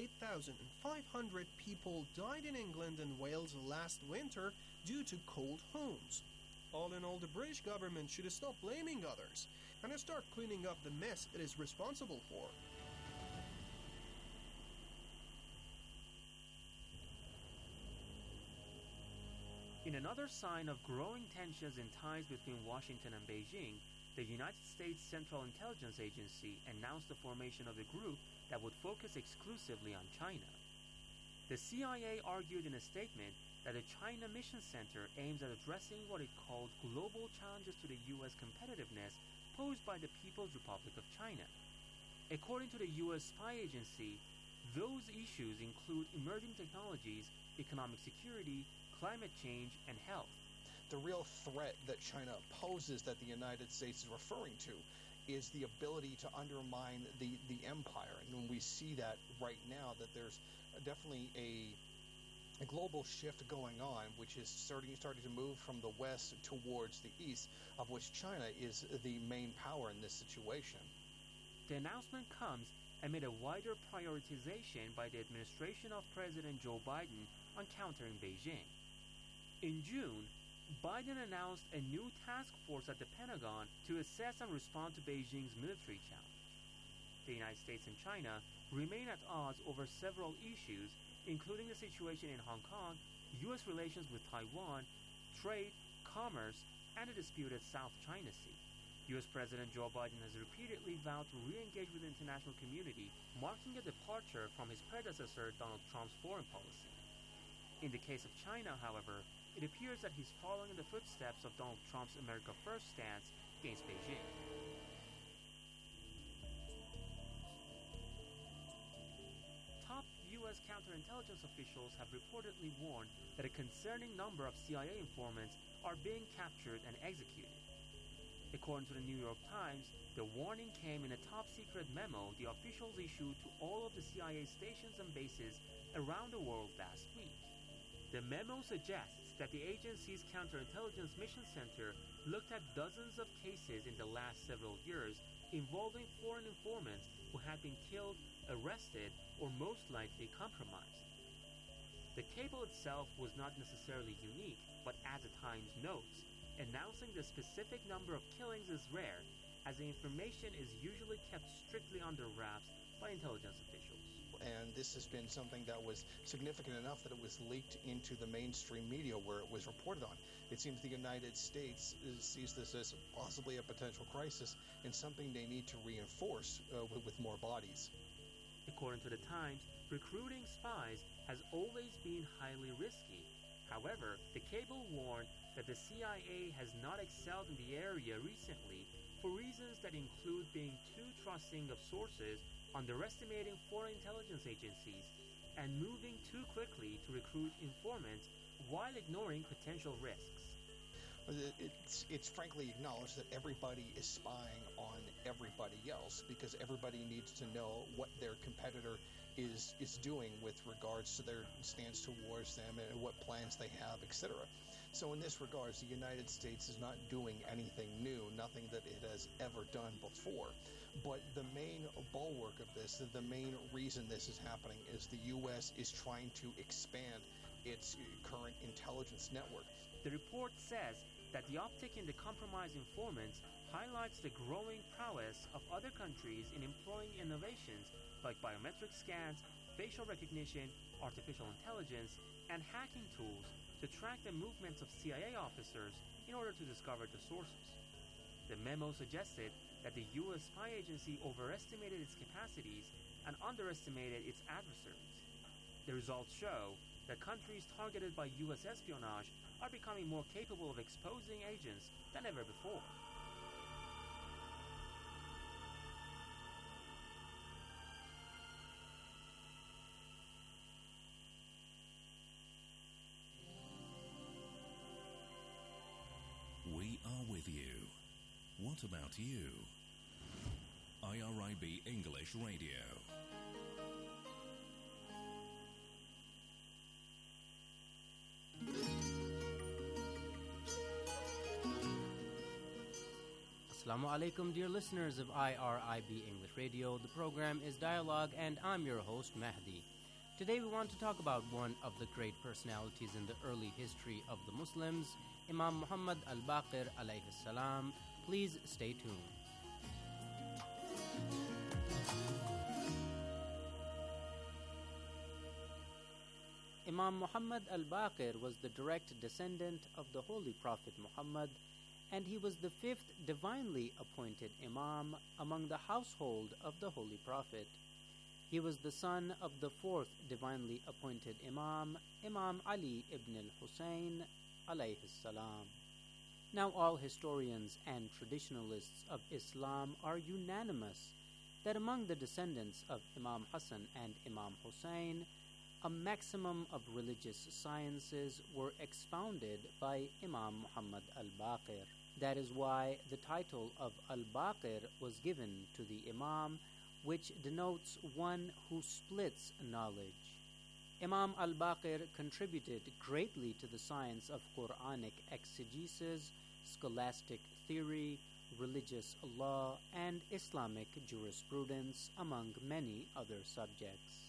[SPEAKER 20] 8,500 people died in England and Wales last winter due to cold homes. All in all, the British government should stop blaming others and start cleaning up the mess it is responsible for.
[SPEAKER 16] In another sign of growing tensions and ties between Washington and Beijing, the United States Central Intelligence Agency announced the formation of a group that would focus exclusively on China. The CIA argued in a statement that the China Mission Center aims at addressing what it called global challenges to the U.S. competitiveness posed by the People's Republic of China. According to the U.S. spy agency, those issues include emerging technologies, economic security, climate change, and health.
[SPEAKER 3] The real threat that China poses that the United States is referring to is the ability to undermine the empire. And when we see that right now, that there's definitely a global shift going on, which is starting to move from the west towards the east, of which China is the main power in this situation.
[SPEAKER 16] The announcement comes amid a wider prioritization by the administration of President Joe Biden on countering Beijing. In June, Biden announced a new task force at the Pentagon to assess and respond to Beijing's military challenge. The United States and China remain at odds over several issues, including the situation in Hong Kong, U.S. relations with Taiwan, trade, commerce, and the disputed South China Sea. U.S. President Joe Biden has repeatedly vowed to re-engage with the international community, marking a departure from his predecessor Donald Trump's foreign policy. In the case of China, however, it appears that he's following in the footsteps of Donald Trump's America First stance against Beijing. Top U.S. counterintelligence officials have reportedly warned that a concerning number of CIA informants are being captured and executed. According to the New York Times, the warning came in a top-secret memo the officials issued to all of the CIA stations and bases around the world last week. The memo suggests that the agency's counterintelligence mission center looked at dozens of cases in the last several years involving foreign informants who had been killed, arrested, or most likely compromised. The cable itself was not necessarily unique, but as the Times notes, announcing the specific number of killings is rare, as the information is usually kept strictly under wraps by intelligence officials.
[SPEAKER 3] And this has been something that was significant enough that it was leaked into the mainstream media where it was reported on. It seems the United States sees this as possibly a potential crisis and something they need to reinforce with more bodies.
[SPEAKER 16] According to the Times, recruiting spies has always been highly risky. However, the cable warned that the CIA has not excelled in the area recently for reasons that include being too trusting of sources, underestimating foreign intelligence agencies, and moving too quickly to recruit informants while ignoring potential risks.
[SPEAKER 3] It's frankly acknowledged that everybody is spying on everybody else because everybody needs to know what their competitor is doing with regards to their stance towards them and what plans they have, etc. So in this regards, the United States is not doing anything new, nothing that it has ever done before. But the main bulwark of this, the main reason this is happening is the U.S. is trying to expand its current intelligence network.
[SPEAKER 16] The report says that the uptick in the compromised informants highlights the growing prowess of other countries in employing innovations like biometric scans, facial recognition, artificial intelligence, and hacking tools to track the movements of CIA officers in order to discover the sources. The memo suggested that the U.S. spy agency overestimated its capacities and underestimated its adversaries. The results show that countries targeted by U.S. espionage are becoming more capable of exposing agents than ever before.
[SPEAKER 10] We are with you. What about you? IRIB English Radio.
[SPEAKER 22] Assalamu alaikum, dear listeners of IRIB English Radio. The program is Dialogue, and I'm your host, Mahdi. Today we want to talk about one of the great personalities in the early history of the Muslims, Imam Muhammad al-Baqir alayhi salam. Please stay tuned. Imam Muhammad al-Baqir was the direct descendant of the Holy Prophet Muhammad and he was the fifth divinely appointed Imam among the household of the Holy Prophet. He was the son of the fourth divinely appointed Imam, Imam Ali ibn al-Hussein, alayhi salam. Now all historians and traditionalists of Islam are unanimous that among the descendants of Imam Hassan and Imam Hussein, a maximum of religious sciences were expounded by Imam Muhammad al-Baqir. That is why the title of al-Baqir was given to the Imam, which denotes one who splits knowledge. Imam al-Baqir contributed greatly to the science of Quranic exegesis, scholastic theory, religious law, and Islamic jurisprudence, among many other subjects.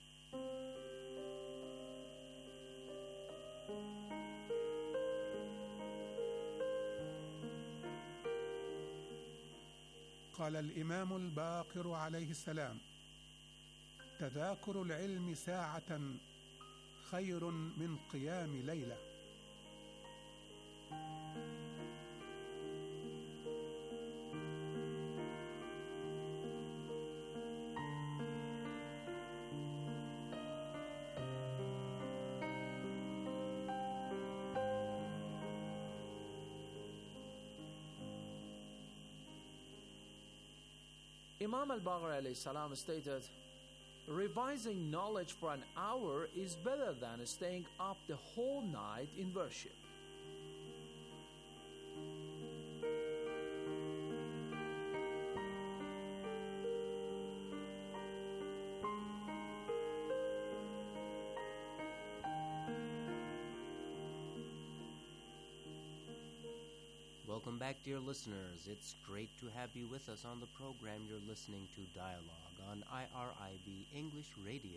[SPEAKER 4] قال الإمام الباقر عليه السلام: تذاكر العلم ساعة خير من قيام ليلة.
[SPEAKER 6] Imam al-Baqir alayhi salam stated, revising knowledge for an hour is better than staying up the whole night in worship.
[SPEAKER 22] Welcome back, dear listeners. It's great to have you with us on the program. You're listening to Dialogue on IRIB English Radio.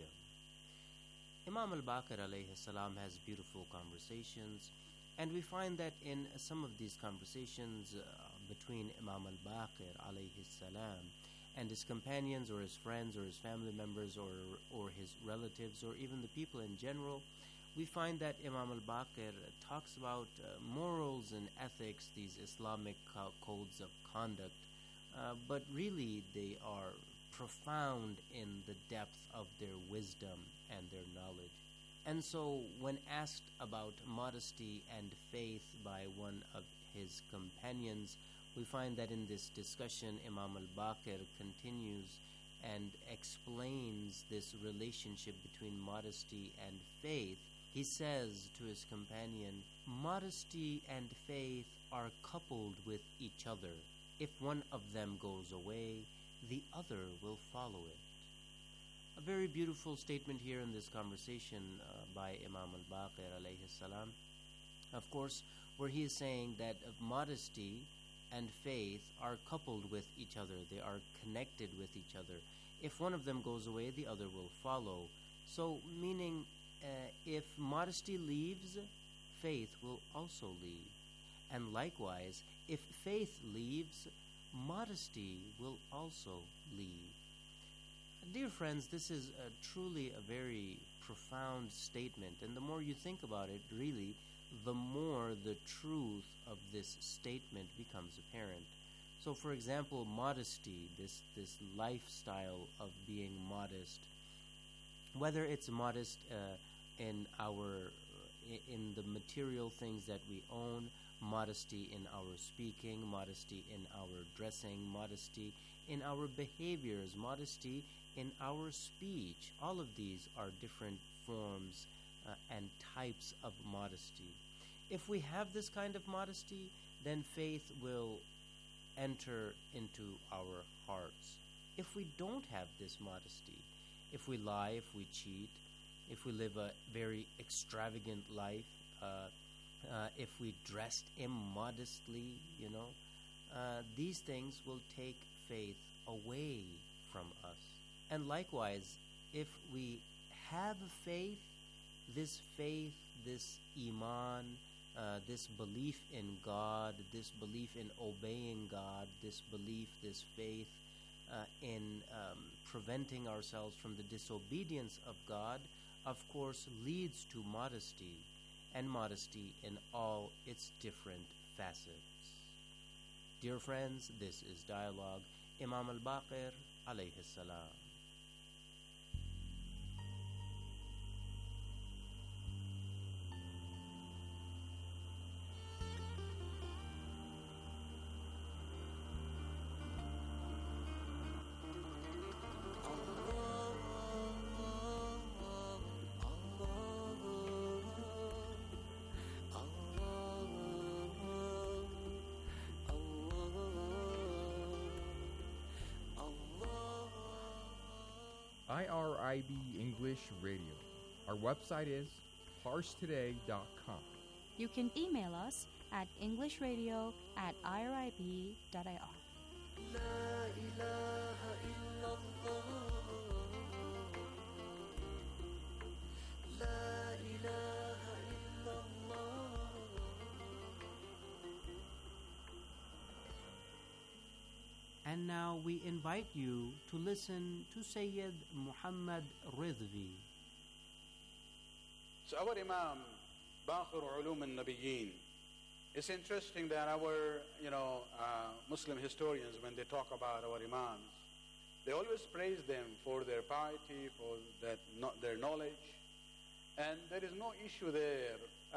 [SPEAKER 22] Imam al-Baqir alayhi salam has beautiful conversations, and we find that in some of these conversations between Imam al-Baqir alayhi salam and his companions or his friends or his family members or his relatives or even the people in general, we find that Imam al-Baqir talks about morals and ethics, these Islamic codes of conduct, but really they are profound in the depth of their wisdom and their knowledge. And so when asked about modesty and faith by one of his companions, we find that in this discussion Imam al-Baqir continues and explains this relationship between modesty and faith. He says to his companion, modesty and faith are coupled with each other. If one of them goes away, the other will follow it. A very beautiful statement here in this conversation by Imam al-Baqir alayhi salam. Of course, where he is saying that modesty and faith are coupled with each other. They are connected with each other. If one of them goes away, the other will follow. So, meaning, if modesty leaves, faith will also leave. And likewise, if faith leaves, modesty will also leave. Dear friends, this is truly a very profound statement, and the more you think about it, really, the more the truth of this statement becomes apparent. So, for example, modesty, this lifestyle of being modest, whether it's modest in the material things that we own, modesty in our speaking, modesty in our dressing, modesty in our behaviors, modesty in our speech. All of these are different forms and types of modesty. If we have this kind of modesty, then faith will enter into our hearts. If we don't have this modesty, if we lie, if we cheat, if we live a very extravagant life, if we dressed immodestly, these things will take faith away from us. And likewise, if we have faith, this iman, this belief in God, this belief in obeying God, this belief, this faith in preventing ourselves from the disobedience of God, of course, leads to modesty, and modesty in all its different facets. Dear friends, this is Dialogue. Imam al-Baqir, alayhi salam.
[SPEAKER 7] IRIB English Radio. Our website is parstoday.com.
[SPEAKER 9] You can email us at englishradio@irib.ir.
[SPEAKER 22] And now we invite you to listen to Sayyid Muhammad Ridvi.
[SPEAKER 23] So our Imam, Baqir Ulum al-Nabiyyin, it's interesting that our, Muslim historians, when they talk about our Imams, they always praise them for their piety, for their knowledge, and there is no issue there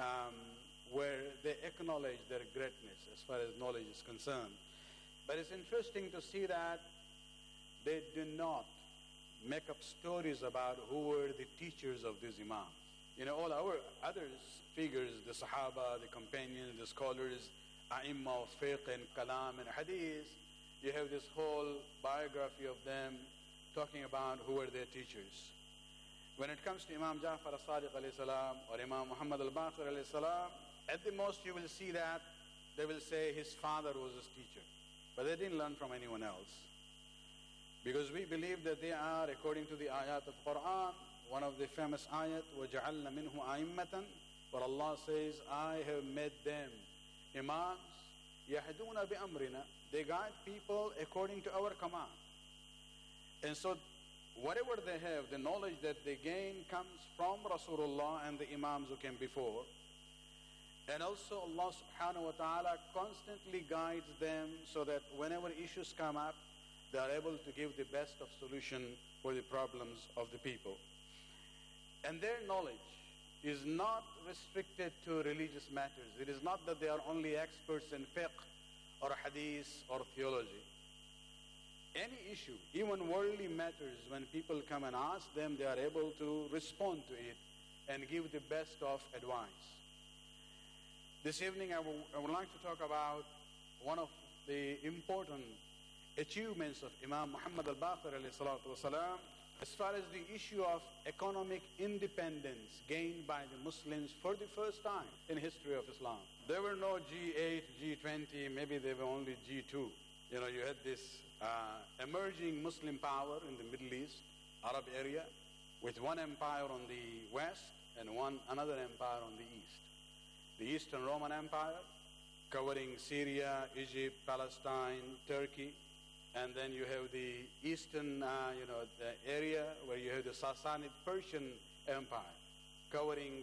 [SPEAKER 23] where they acknowledge their greatness as far as knowledge is concerned. But it's interesting to see that they do not make up stories about who were the teachers of these Imams. All our other figures, the Sahaba, the companions, the scholars, A'imma of fiqh and kalam and hadith, you have this whole biography of them talking about who were their teachers. When it comes to Imam Ja'far as-Sadiq alayhi salam or Imam Muhammad al-Baqir alayhi salam, at the most you will see that they will say his father was his teacher. But they didn't learn from anyone else. Because we believe that they are, according to the ayat of Quran, one of the famous ayat, وَجَعَلْنَا مِنْهُ أَئِمَّةً, where Allah says, I have made them imams, يَهْدُونَ بِأَمْرِنَا, they guide people according to our command. And so, whatever they have, the knowledge that they gain comes from Rasulullah and the imams who came before. And also Allah subhanahu wa ta'ala constantly guides them so that whenever issues come up, they are able to give the best of solution for the problems of the people. And their knowledge is not restricted to religious matters. It is not that they are only experts in fiqh or hadith or theology. Any issue, even worldly matters, when people come and ask them, they are able to respond to it and give the best of advice. This evening I would like to talk about one of the important achievements of Imam Muhammad al-Baqir alayhi salatu wasalam as far as the issue of economic independence gained by the Muslims for the first time in the history of Islam. There were no G8, G20, maybe there were only G2. You had this emerging Muslim power in the Middle East, Arab area, with one empire on the west and another empire on the east. The Eastern Roman Empire, covering Syria, Egypt, Palestine, Turkey, and then you have the eastern, the area where you have the Sassanid Persian Empire, covering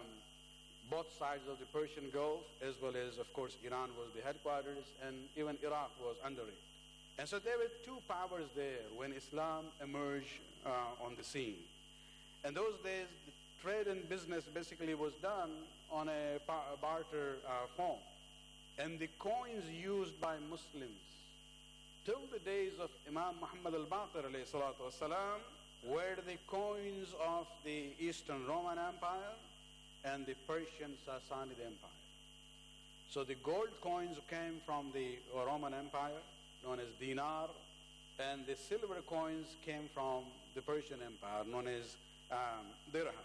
[SPEAKER 23] both sides of the Persian Gulf, as well as, of course, Iran was the headquarters, and even Iraq was under it. And so there were two powers there when Islam emerged on the scene. And those days, trade and business basically was done on a barter form. And the coins used by Muslims till the days of Imam Muhammad al-Baqir alayhi salatu wasalam were the coins of the Eastern Roman Empire and the Persian Sassanid Empire. So the gold coins came from the Roman Empire, known as dinar, and the silver coins came from the Persian Empire, known as dirham.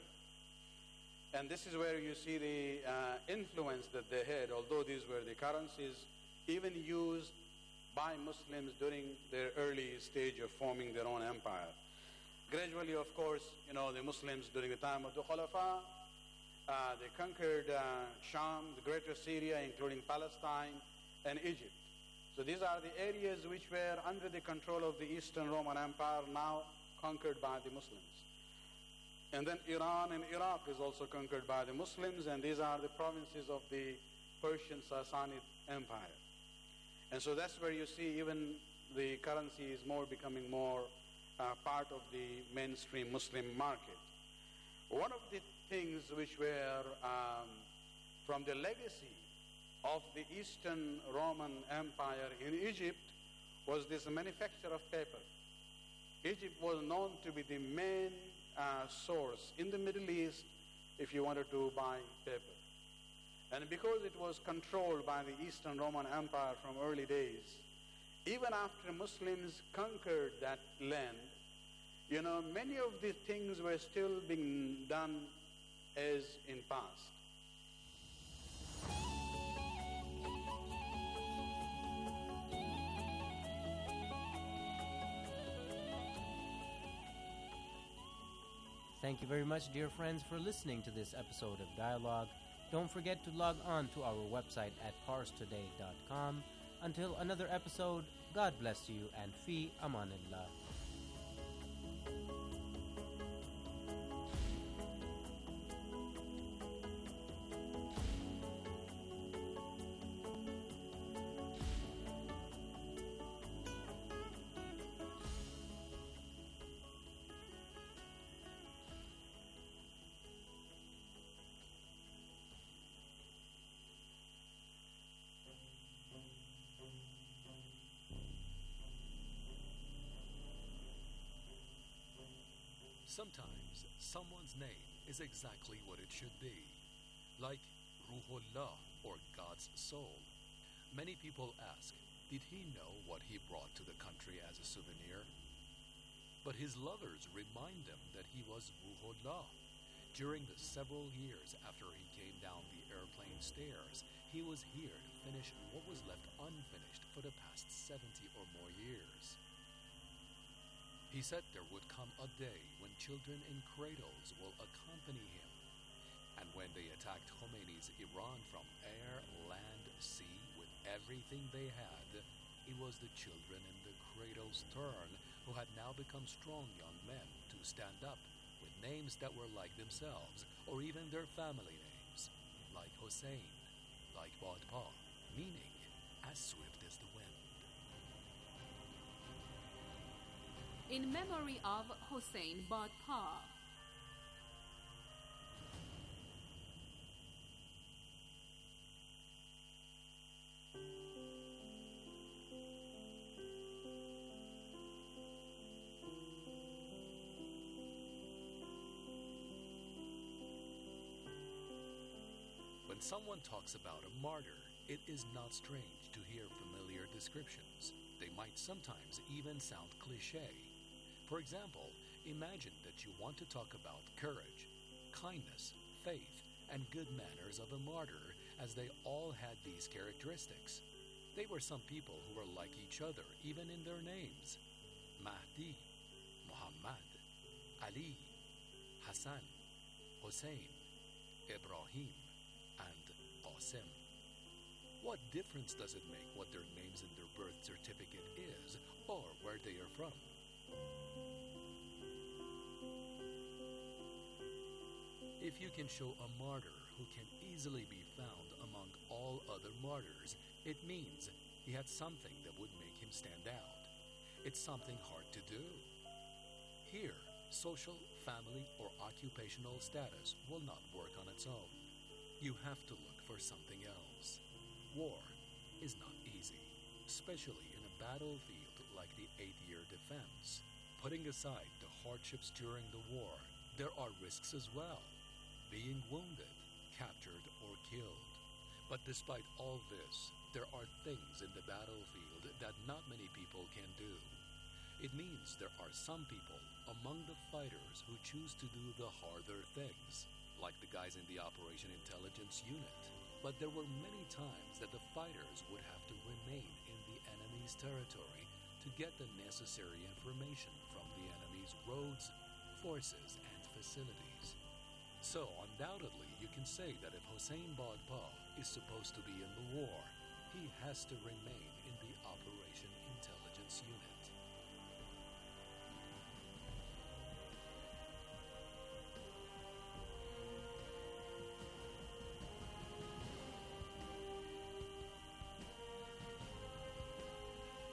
[SPEAKER 23] And this is where you see the influence that they had, although these were the currencies even used by Muslims during their early stage of forming their own empire. Gradually, of course, the Muslims during the time of the Khulafa, they conquered Sham, the greater Syria, including Palestine and Egypt. So these are the areas which were under the control of the Eastern Roman Empire, now conquered by the Muslims. And then Iran and Iraq is also conquered by the Muslims, and these are the provinces of the Persian Sassanid Empire. And so that's where you see even the currency is becoming more part of the mainstream Muslim market. One of the things which were from the legacy of the Eastern Roman Empire in Egypt was this manufacture of paper. Egypt was known to be the main source in the Middle East if you wanted to buy paper. And because it was controlled by the Eastern Roman Empire from early days, even after Muslims conquered that land, many of the things were still being done as in past.
[SPEAKER 22] Thank you very much, dear friends, for listening to this episode of Dialogue. Don't forget to log on to our website at parstoday.com. Until another episode, God bless you and fi amanillah.
[SPEAKER 1] Sometimes someone's name is exactly what it should be, like Ruhullah, or God's soul. Many people ask, did he know what he brought to the country as a souvenir? But his lovers remind him that he was Ruhullah. During the several years after he came down the airplane stairs, he was here to finish what was left unfinished for the past 70 or more years. He said there would come a day when children in cradles will accompany him. And when they attacked Khomeini's Iran from air, land, sea, with everything they had, it was the children in the cradle's turn who had now become strong young men to stand up with names that were like themselves, or even their family names, like Hussein, like Badpa, meaning as swift as the wind.
[SPEAKER 18] In memory of Hussein Badpa.
[SPEAKER 1] When someone talks about a martyr, it is not strange to hear familiar descriptions. They might sometimes even sound cliché. For example, imagine that you want to talk about courage, kindness, faith, and good manners of a martyr, as they all had these characteristics. They were some people who were like each other, even in their names. Mahdi, Muhammad, Ali, Hassan, Hussein, Ibrahim, and Qasim. What difference does it make what their names in their birth certificate is, or where they are from? If you can show a martyr who can easily be found among all other martyrs, it means he had something that would make him stand out. It's something hard to do. Here, social, family, or occupational status will not work on its own. You have to look for something else. War is not easy, especially in a battlefield like the 8-year defense. Putting aside the hardships during the war, there are risks as well. Being wounded, captured, or killed. But despite all this, there are things in the battlefield that not many people can do. It means there are some people among the fighters who choose to do the harder things, like the guys in the Operation Intelligence Unit. But there were many times that the fighters would have to remain in the enemy's territory to get the necessary information from the enemy's roads, forces, and facilities. So, undoubtedly, you can say that if Hussein Badpa is supposed to be in the war, he has to remain in